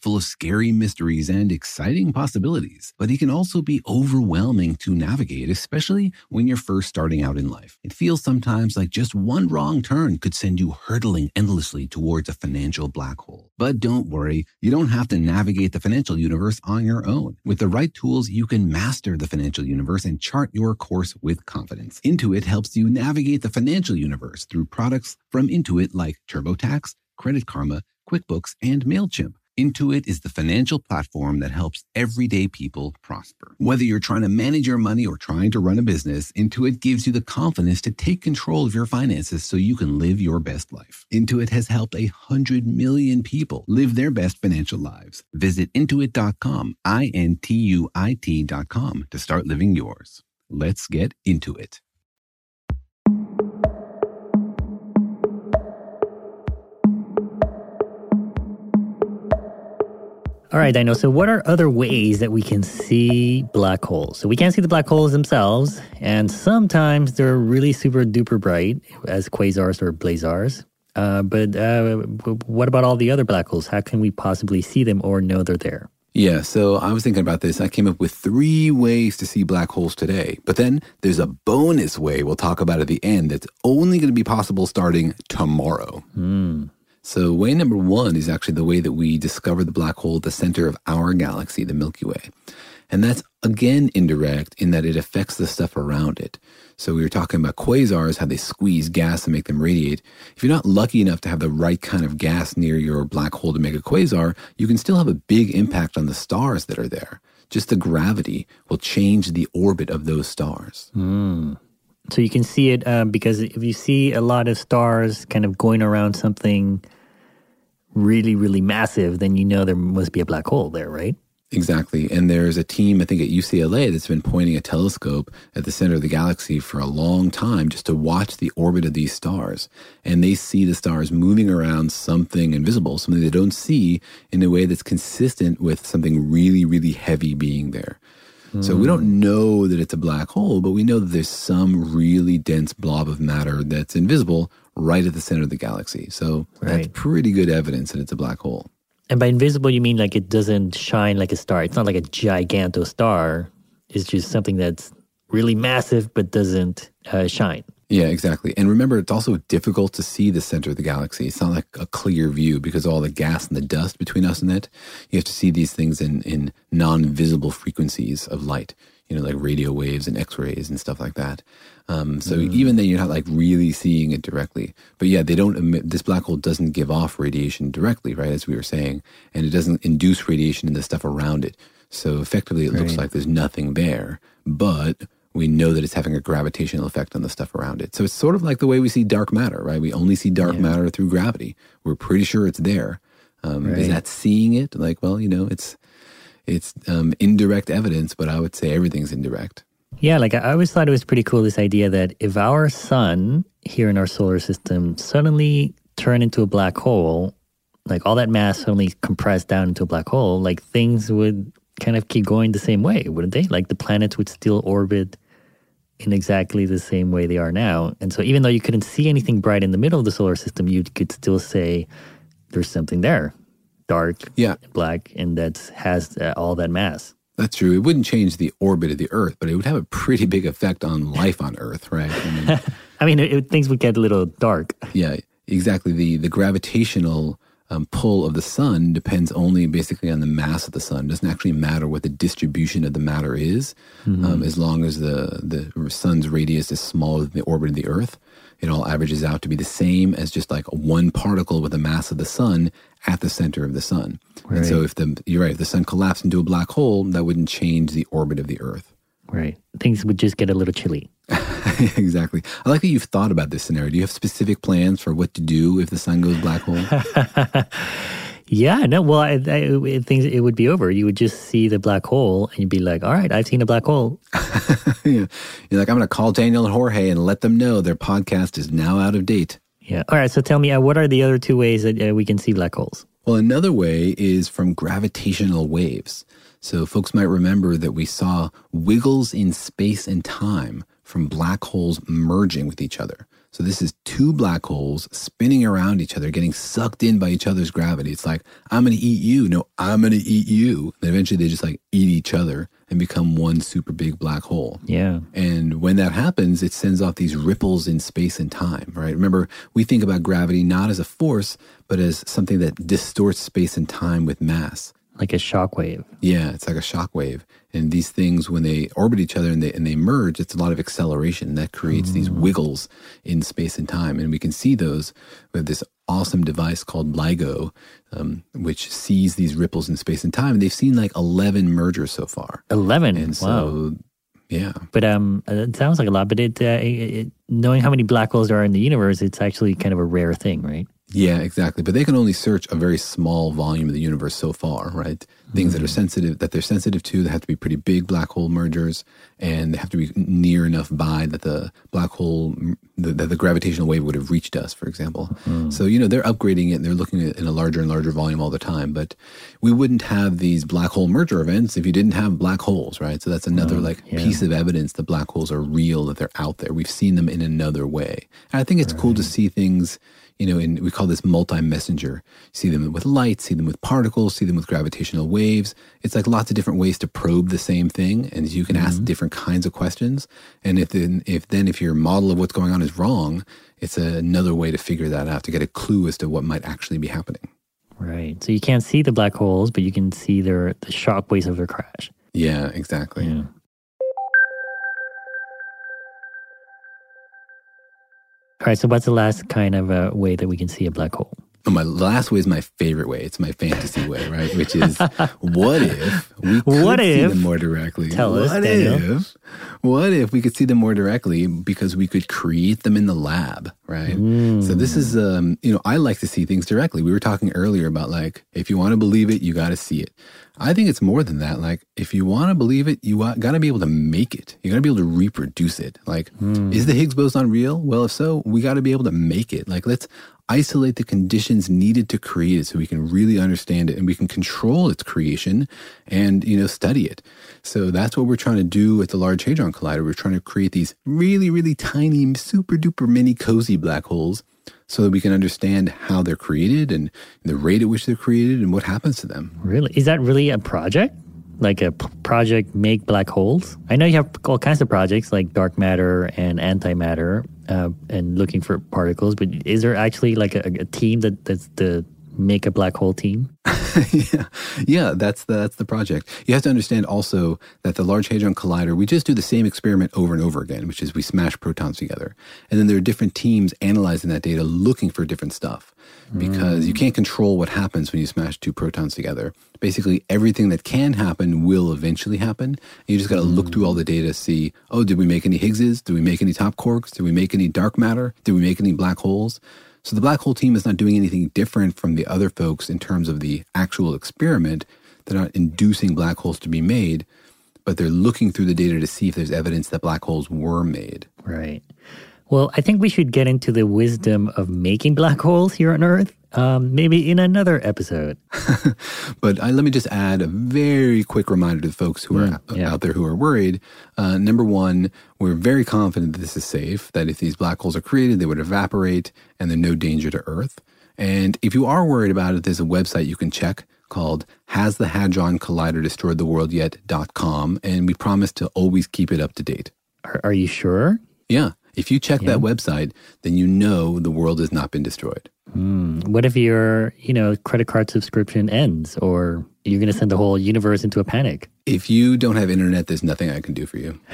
full of scary mysteries and exciting possibilities, but it can also be overwhelming to navigate, especially when you're first starting out in life. It feels sometimes like just one wrong turn could send you hurtling endlessly towards a financial black hole. But don't worry, you don't have to navigate the financial universe on your own. With the right tools, you can master the financial universe and chart your course with confidence. Intuit helps you navigate the financial universe through products from Intuit like TurboTax, Credit Karma, QuickBooks, and MailChimp. Intuit is the financial platform that helps everyday people prosper. Whether you're trying to manage your money or trying to run a business, Intuit gives you the confidence to take control of your finances so you can live your best life. Intuit has helped 100 million people live their best financial lives. Visit Intuit.com, Intuit.com, to start living yours. Let's get into it. All right, Dino. So what are other ways that we can see black holes? So we can't see the black holes themselves, and sometimes they're really super duper bright as quasars or blazars. But what about all the other black holes? How can we possibly see them or know they're there? Yeah, so I was thinking about this. I came up with 3 ways to see black holes today. But then there's a bonus way we'll talk about at the end that's only going to be possible starting tomorrow. So way number 1 is actually the way that we discover the black hole at the center of our galaxy, the Milky Way. And that's, again, indirect in that it affects the stuff around it. So we were talking about quasars, how they squeeze gas and make them radiate. If you're not lucky enough to have the right kind of gas near your black hole to make a quasar, you can still have a big impact on the stars that are there. Just the gravity will change the orbit of those stars. So you can see it because if you see a lot of stars kind of going around something really, really massive, then you know there must be a black hole there, right? Exactly. And there's a team, I think at UCLA, that's been pointing a telescope at the center of the galaxy for a long time just to watch the orbit of these stars. And they see the stars moving around something invisible, something they don't see, in a way that's consistent with something really, really heavy being there. So we don't know that it's a black hole, but we know that there's some really dense blob of matter that's invisible right at the center of the galaxy. So that's pretty good evidence that it's a black hole. And by invisible, you mean like it doesn't shine like a star. It's not like a giganto star. It's just something that's really massive but doesn't shine. Yeah, exactly. And remember, it's also difficult to see the center of the galaxy. It's not like a clear view because of all the gas and the dust between us and it. You have to see these things in non-visible frequencies of light, like radio waves and X-rays and stuff like that. So even then, you're not like really seeing it directly. But yeah, they don't emit, this black hole doesn't give off radiation directly, right, as we were saying. And it doesn't induce radiation in the stuff around it. So effectively, it looks like there's nothing there. But we know that it's having a gravitational effect on the stuff around it. So it's sort of like the way we see dark matter, right? We only see dark matter through gravity. We're pretty sure it's there. Is that seeing it? Like, well, it's indirect evidence, but I would say everything's indirect. Yeah, like I always thought it was pretty cool, this idea that if our sun here in our solar system suddenly turned into a black hole, like all that mass suddenly compressed down into a black hole, like things would kind of keep going the same way, wouldn't they? Like the planets would still orbit in exactly the same way they are now. And so even though you couldn't see anything bright in the middle of the solar system, you could still say there's something there, dark, black, and that has all that mass. That's true. It wouldn't change the orbit of the Earth, but it would have a pretty big effect on life on Earth, right? I mean, things would get a little dark. Yeah, exactly. The gravitational pull of the sun depends only basically on the mass of the sun. It doesn't actually matter what the distribution of the matter is, as long as the sun's radius is smaller than the orbit of the Earth. It all averages out to be the same as just like one particle with the mass of the sun at the center of the sun. Right. And so if the sun collapsed into a black hole, that wouldn't change the orbit of the Earth. Right. Things would just get a little chilly. Exactly. I like that you've thought about this scenario. Do you have specific plans for what to do if the sun goes black hole? Yeah, no, well, I think it would be over. You would just see the black hole and you'd be like, all right, I've seen a black hole. Yeah. You're like, I'm going to call Daniel and Jorge and let them know their podcast is now out of date. Yeah. All right, so tell me, what are the other 2 ways that we can see black holes? Well, another way is from gravitational waves. So folks might remember that we saw wiggles in space and time from black holes merging with each other. So this is two black holes spinning around each other, getting sucked in by each other's gravity. It's like, I'm going to eat you. No, I'm going to eat you. And eventually they just like eat each other and become one super big black hole. Yeah. And when that happens, it sends off these ripples in space and time, right? Remember, we think about gravity not as a force, but as something that distorts space and time with mass. Like a shock wave. Yeah, it's like a shock wave. And these things, when they orbit each other and they merge, it's a lot of acceleration. That creates these wiggles in space and time. And we can see those with this awesome device called LIGO, which sees these ripples in space and time. And they've seen like 11 mergers so far. 11? And so, yeah. But it sounds like a lot. But knowing how many black holes there are in the universe, it's actually kind of a rare thing, right? Yeah, exactly. But they can only search a very small volume of the universe so far, right? Things that are sensitive, that they're sensitive to, they have to be pretty big black hole mergers, and they have to be near enough by that the black hole, that the gravitational wave would have reached us, for example. So, they're upgrading it and they're looking at it in a larger and larger volume all the time. But we wouldn't have these black hole merger events if you didn't have black holes, right? So that's another piece of evidence that black holes are real, that they're out there. We've seen them in another way. And I think it's cool to see things, we call this multi-messenger. See them with light, see them with particles, see them with gravitational waves. It's like lots of different ways to probe the same thing, and you can ask different kinds of questions. And if your model of what's going on is wrong, it's another way to figure that out, to get a clue as to what might actually be happening. Right. So you can't see the black holes, but you can see the shock waves of their crash. Yeah, exactly. Yeah. All right, so what's the last kind of way that we can see a black hole? Oh, my last way is my favorite way. It's my fantasy way, right? Which is, what if we could see them more directly? Tell us, Daniel. What if we could see them more directly because we could create them in the lab, right? So this is, I like to see things directly. We were talking earlier about if you want to believe it, you got to see it. I think it's more than that. If you want to believe it, you got to be able to make it. You got to be able to reproduce it. Is the Higgs boson real? Well, if so, we got to be able to make it. Let's isolate the conditions needed to create it so we can really understand it and we can control its creation and, study it. So that's what we're trying to do at the Large Hadron Collider. We're trying to create these really, really tiny, super duper mini cozy black holes so that we can understand how they're created and the rate at which they're created and what happens to them. Really? Is that really a project? Like a project Make Black Holes? I know you have all kinds of projects like dark matter and antimatter and looking for particles, but is there actually a team that's the Make a Black Hole team? Yeah, that's the project. You have to understand also that the Large Hadron Collider, we just do the same experiment over and over again, which is we smash protons together. And then there are different teams analyzing that data, looking for different stuff. Because you can't control what happens when you smash two protons together. Basically, everything that can happen will eventually happen. And you just got to look through all the data, see, did we make any Higgses? Did we make any top quarks? Did we make any dark matter? Did we make any black holes? So the black hole team is not doing anything different from the other folks in terms of the actual experiment. They're not inducing black holes to be made, but they're looking through the data to see if there's evidence that black holes were made. Right. Well, I think we should get into the wisdom of making black holes here on Earth, maybe in another episode. But let me just add a very quick reminder to the folks who are out there who are worried. Number one, we're very confident that this is safe, that if these black holes are created, they would evaporate and they're no danger to Earth. And if you are worried about it, there's a website you can check called HasTheHadronColliderDestroyedTheWorldYet.com, and we promise to always keep it up to date. Are you sure? Yeah. If you check that website, then you know the world has not been destroyed. What if your, credit card subscription ends, or you're going to send the whole universe into a panic? If you don't have internet, there's nothing I can do for you.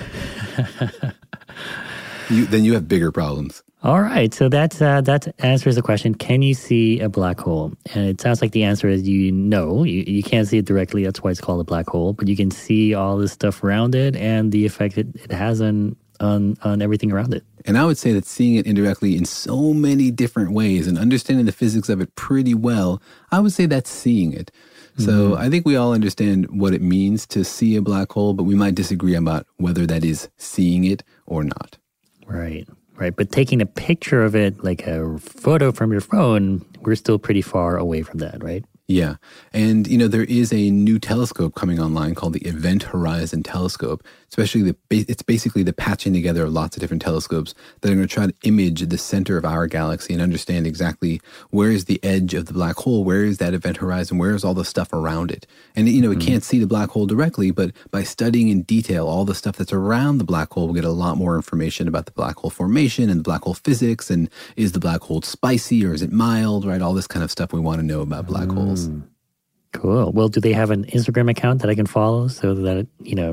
Then you have bigger problems. All right. So that answers the question, can you see a black hole? And it sounds like the answer is you can't see it directly. That's why it's called a black hole. But you can see all this stuff around it and the effect it has on everything around it. And I would say that seeing it indirectly in so many different ways and understanding the physics of it pretty well, I would say that's seeing it. So I think we all understand what it means to see a black hole, but we might disagree about whether that is seeing it or not. Right. But taking a picture of it, like a photo from your phone, we're still pretty far away from that, right? Yeah. And, there is a new telescope coming online called the Event Horizon Telescope. It's basically the patching together of lots of different telescopes that are going to try to image the center of our galaxy and understand exactly where is the edge of the black hole, where is that event horizon, where is all the stuff around it. And, it can't see the black hole directly, but by studying in detail all the stuff that's around the black hole, we'll get a lot more information about the black hole formation and the black hole physics, and is the black hole spicy or is it mild, right? All this kind of stuff we want to know about black holes. Cool. Well, do they have an Instagram account that I can follow so that,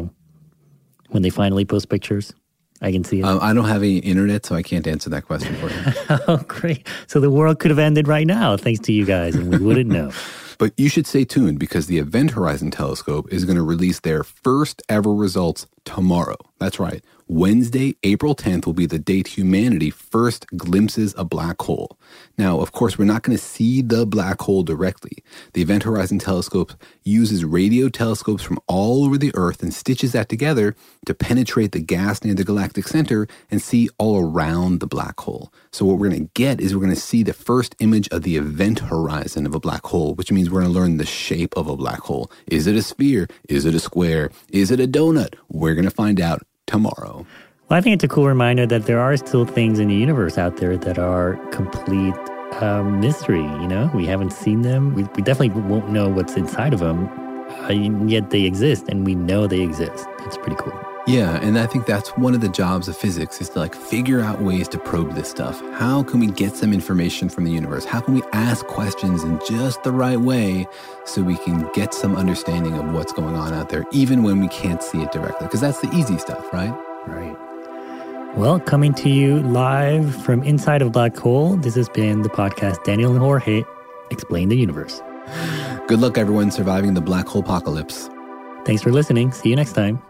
when they finally post pictures, I can see it? I don't have any internet, so I can't answer that question for you. Oh, great. So the world could have ended right now, thanks to you guys, and we wouldn't know. But you should stay tuned because the Event Horizon Telescope is going to release their first ever results tomorrow. That's right. Wednesday, April 10th will be the date humanity first glimpses a black hole. Now, of course, we're not going to see the black hole directly. The Event Horizon Telescope uses radio telescopes from all over the Earth and stitches that together to penetrate the gas near the galactic center and see all around the black hole. So what we're going to get is we're going to see the first image of the event horizon of a black hole, which means we're going to learn the shape of a black hole. Is it a sphere? Is it a square? Is it a donut? We're going to find out tomorrow. Well, I think it's a cool reminder that there are still things in the universe out there that are complete mystery, We haven't seen them. We definitely won't know what's inside of them, yet they exist, and we know they exist. It's pretty cool. Yeah, and I think that's one of the jobs of physics is to figure out ways to probe this stuff. How can we get some information from the universe? How can we ask questions in just the right way so we can get some understanding of what's going on out there, even when we can't see it directly? Because that's the easy stuff, right? Right. Well, coming to you live from inside of Black Hole, this has been the podcast Daniel and Jorge Explain the Universe. Good luck, everyone, surviving the black hole apocalypse. Thanks for listening. See you next time.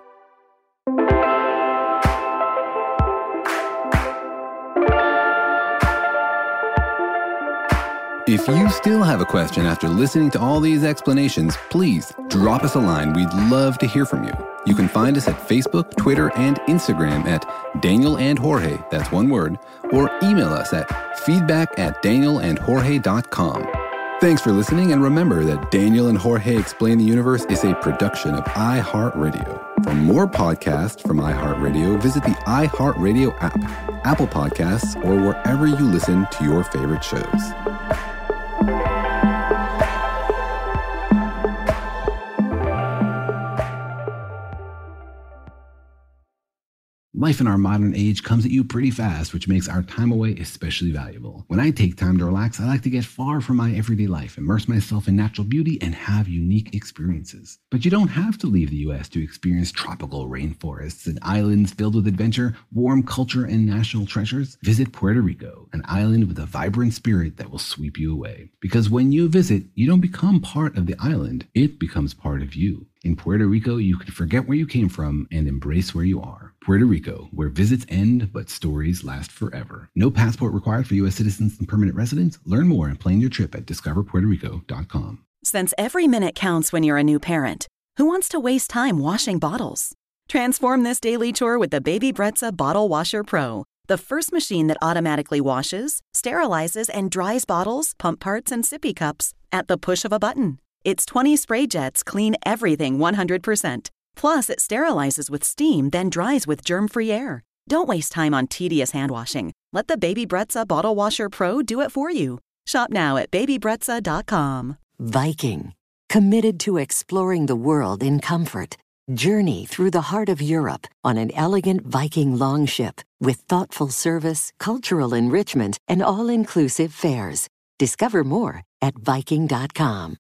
If you still have a question after listening to all these explanations, please drop us a line. We'd love to hear from you. You can find us at Facebook, Twitter, and Instagram at Daniel and Jorge, that's one word, or email us at feedback@danielandjorge.com. Thanks for listening, and remember that Daniel and Jorge Explain the Universe is a production of iHeartRadio. For more podcasts from iHeartRadio, visit the iHeartRadio app, Apple Podcasts, or wherever you listen to your favorite shows. Life in our modern age comes at you pretty fast, which makes our time away especially valuable. When I take time to relax, I like to get far from my everyday life, immerse myself in natural beauty, and have unique experiences. But you don't have to leave the U.S. to experience tropical rainforests and islands filled with adventure, warm culture, and national treasures. Visit Puerto Rico, an island with a vibrant spirit that will sweep you away. Because when you visit, you don't become part of the island, it becomes part of you. In Puerto Rico, you can forget where you came from and embrace where you are. Puerto Rico, where visits end, but stories last forever. No passport required for U.S. citizens and permanent residents. Learn more and plan your trip at discoverpuertorico.com. Since every minute counts when you're a new parent, who wants to waste time washing bottles? Transform this daily chore with the Baby Brezza Bottle Washer Pro, the first machine that automatically washes, sterilizes, and dries bottles, pump parts, and sippy cups at the push of a button. Its 20 spray jets clean everything 100%. Plus, it sterilizes with steam, then dries with germ-free air. Don't waste time on tedious hand washing. Let the Baby Brezza Bottle Washer Pro do it for you. Shop now at babybrezza.com. Viking, committed to exploring the world in comfort. Journey through the heart of Europe on an elegant Viking longship with thoughtful service, cultural enrichment, and all-inclusive fares. Discover more at Viking.com.